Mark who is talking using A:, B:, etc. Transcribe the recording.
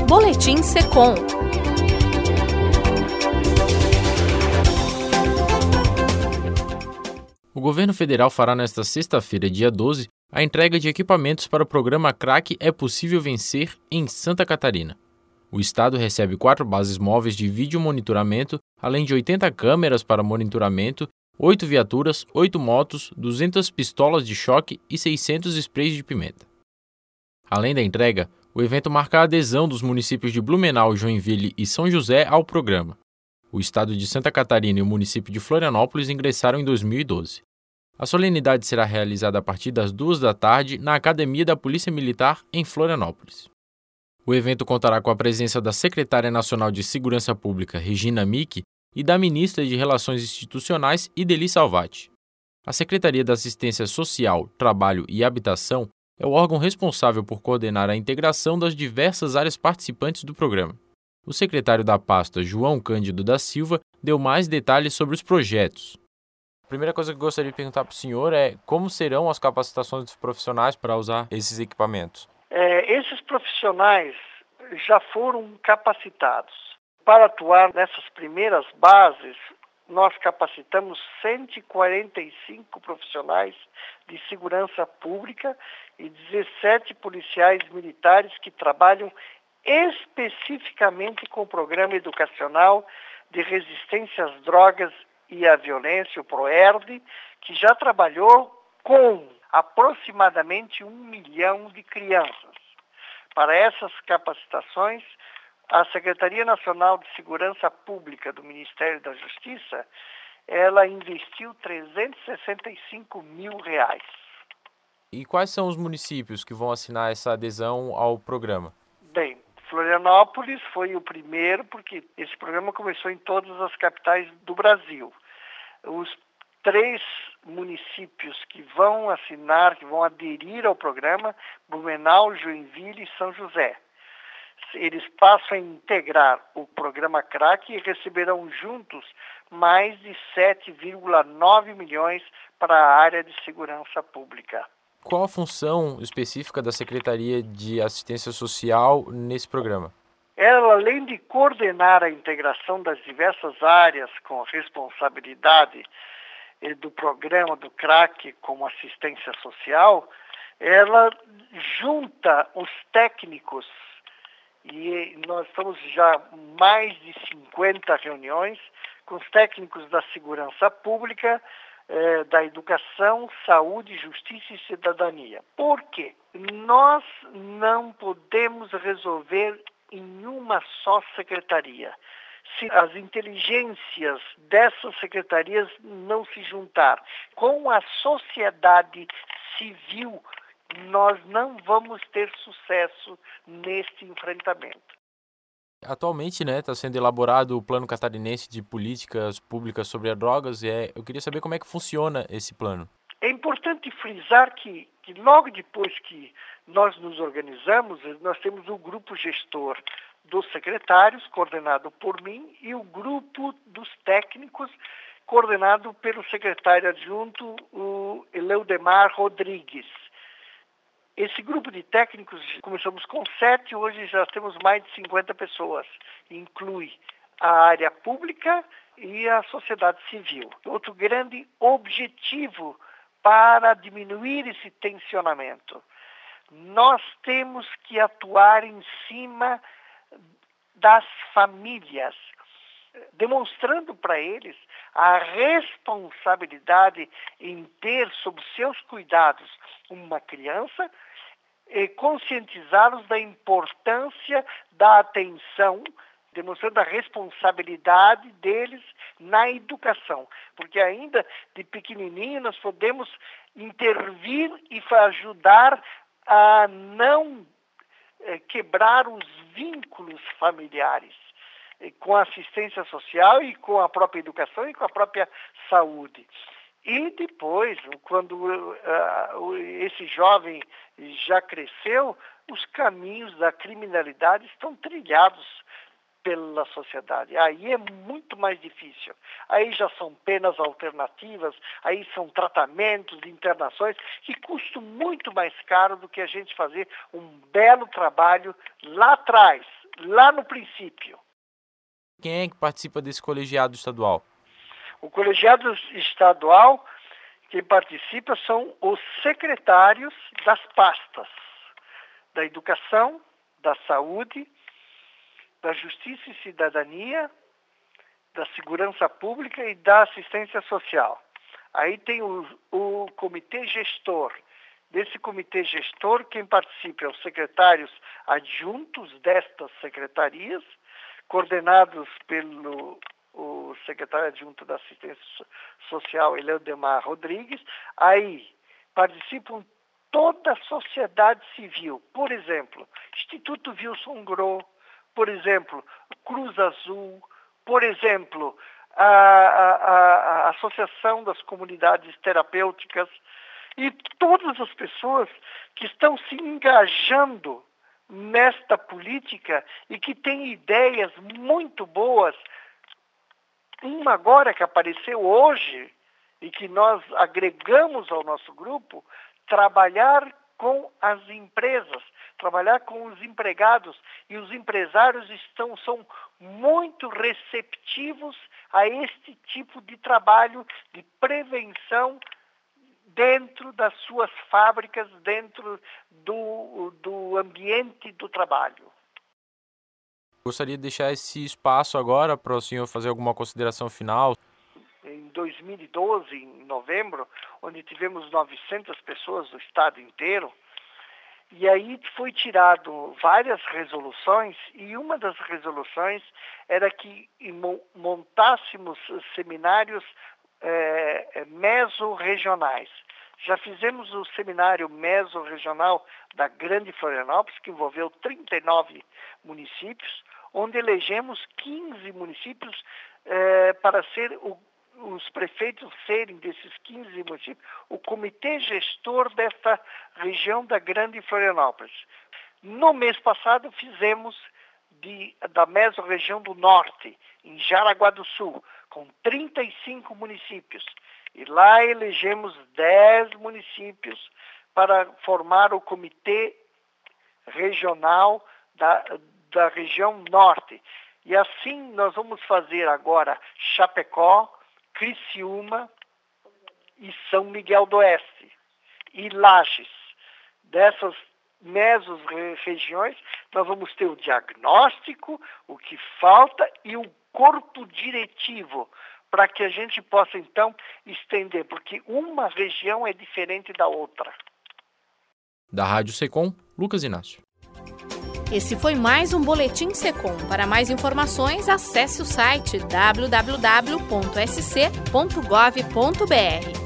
A: Boletim Secom.
B: O governo federal fará nesta sexta-feira, dia 12, a entrega de equipamentos para o programa CRAC É Possível Vencer em Santa Catarina. O estado recebe 4 bases móveis de vídeo monitoramento, além de 80 câmeras para monitoramento, 8 viaturas, 8 motos, 200 pistolas de choque e 600 sprays de pimenta. Além da entrega, o evento marca a adesão dos municípios de Blumenau, Joinville e São José ao programa. O estado de Santa Catarina e o município de Florianópolis ingressaram em 2012. A solenidade será realizada a partir das 2 da tarde na Academia da Polícia Militar, em Florianópolis. O evento contará com a presença da Secretária Nacional de Segurança Pública, Regina Mick, e da Ministra de Relações Institucionais, Idely Salvati. A Secretaria da Assistência Social, Trabalho e Habitação é o órgão responsável por coordenar a integração das diversas áreas participantes do programa. O secretário da pasta, João Cândido da Silva, deu mais detalhes sobre os projetos. A primeira coisa que eu gostaria de perguntar para o senhor é como serão as capacitações dos profissionais para usar esses equipamentos?
C: Esses profissionais já foram capacitados. Para atuar nessas primeiras bases, nós capacitamos 145 profissionais de segurança pública e 17 policiais militares que trabalham especificamente com o Programa Educacional de Resistência às Drogas e à Violência, o PROERD, que já trabalhou com aproximadamente 1 milhão de crianças. Para essas capacitações, a Secretaria Nacional de Segurança Pública do Ministério da Justiça, ela investiu R$365 mil.
B: E quais são os municípios que vão assinar essa adesão ao programa?
C: Bem, Florianópolis foi o primeiro, porque esse programa começou em todas as capitais do Brasil. Os 3 municípios que vão assinar, que vão aderir ao programa, Blumenau, Joinville e São José. Eles passam a integrar o programa CRAC e receberão juntos mais de 7,9 milhões para a área de segurança pública.
B: Qual a função específica da Secretaria de Assistência Social nesse programa?
C: Ela, além de coordenar a integração das diversas áreas com a responsabilidade do programa do CRAC como assistência social, ela junta os técnicos, e nós estamos já mais de 50 reuniões com os técnicos da segurança pública, da educação, saúde, justiça e cidadania. Por quê? Nós não podemos resolver em uma só secretaria. Se as inteligências dessas secretarias não se juntar com a sociedade civil, nós não vamos ter sucesso neste enfrentamento.
B: Atualmente, está sendo elaborado o Plano Catarinense de Políticas Públicas sobre as Drogas e eu queria saber como é que funciona esse plano.
C: É importante frisar que logo depois que nós nos organizamos, nós temos o grupo gestor dos secretários, coordenado por mim, e o grupo dos técnicos, coordenado pelo secretário adjunto, o Eleudemar Rodrigues. Esse grupo de técnicos, começamos com 7, hoje já temos mais de 50 pessoas. Inclui a área pública e a sociedade civil. Outro grande objetivo para diminuir esse tensionamento. Nós temos que atuar em cima das famílias, demonstrando para eles a responsabilidade em ter sob seus cuidados uma criança e conscientizá-los da importância da atenção, demonstrando a responsabilidade deles na educação. Porque ainda de pequenininho nós podemos intervir e ajudar a não quebrar os vínculos familiares com a assistência social e com a própria educação e com a própria saúde. E depois, quando esse jovem já cresceu, os caminhos da criminalidade estão trilhados pela sociedade. Aí é muito mais difícil. Aí já são penas alternativas, aí são tratamentos, internações, que custam muito mais caro do que a gente fazer um belo trabalho lá atrás, lá no princípio.
B: Quem é que participa desse colegiado estadual?
C: O colegiado estadual, quem participa são os secretários das pastas da Educação, da Saúde, da Justiça e Cidadania, da Segurança Pública e da Assistência Social. Aí tem o comitê gestor. Desse comitê gestor, quem participa é os secretários adjuntos destas secretarias, coordenados pelo o secretário adjunto da Assistência Social, Eleudemar Rodrigues. Aí participam toda a sociedade civil, por exemplo, Instituto Wilson Groh, por exemplo, Cruz Azul, por exemplo, a Associação das Comunidades Terapêuticas e todas as pessoas que estão se engajando nesta política e que têm ideias muito boas. Uma agora que apareceu hoje e que nós agregamos ao nosso grupo, trabalhar com as empresas, trabalhar com os empregados, e os empresários são muito receptivos a este tipo de trabalho de prevenção dentro das suas fábricas, dentro do ambiente do trabalho.
B: Gostaria de deixar esse espaço agora para o senhor fazer alguma consideração final.
C: Em 2012, em novembro, onde tivemos 900 pessoas do estado inteiro, e aí foi tirado várias resoluções, e uma das resoluções era que montássemos seminários mesorregionais. Já fizemos o seminário mesorregional da Grande Florianópolis, que envolveu 39 municípios, onde elegemos 15 municípios para ser os prefeitos serem desses 15 municípios o comitê gestor desta região da Grande Florianópolis. No mês passado fizemos da mesorregião do Norte, em Jaraguá do Sul, com 35 municípios. E lá elegemos 10 municípios para formar o comitê regional da região Norte. E assim nós vamos fazer agora Chapecó, Criciúma e São Miguel do Oeste e Lages. Dessas mesorregiões, nós vamos ter o diagnóstico, o que falta e o corpo diretivo, para que a gente possa, então, estender, porque uma região é diferente da outra.
B: Da Rádio Secom, Lucas Inácio.
A: Esse foi mais um Boletim Secom. Para mais informações, acesse o site www.sc.gov.br.